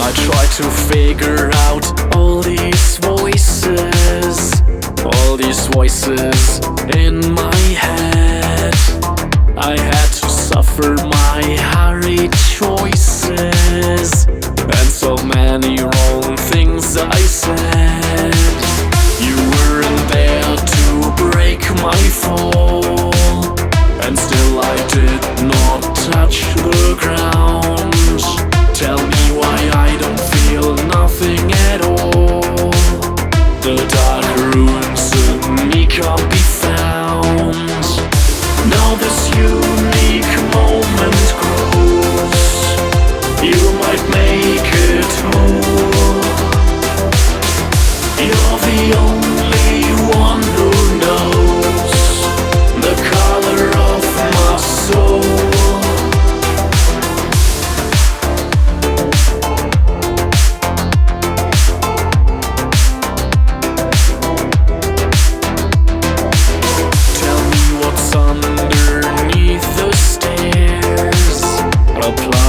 I try to figure out all these voices in my head. I had to suffer my hurried choices and so many wrong things I said. You weren't there to break my fall, and still I did not touch the ground. Tell me why I don't feel nothing at all. The dark ruins in me can't be found. Now this unique moment grows. You might make it whole. You're the only one who knows the color of my soul. Underneath the stairs, a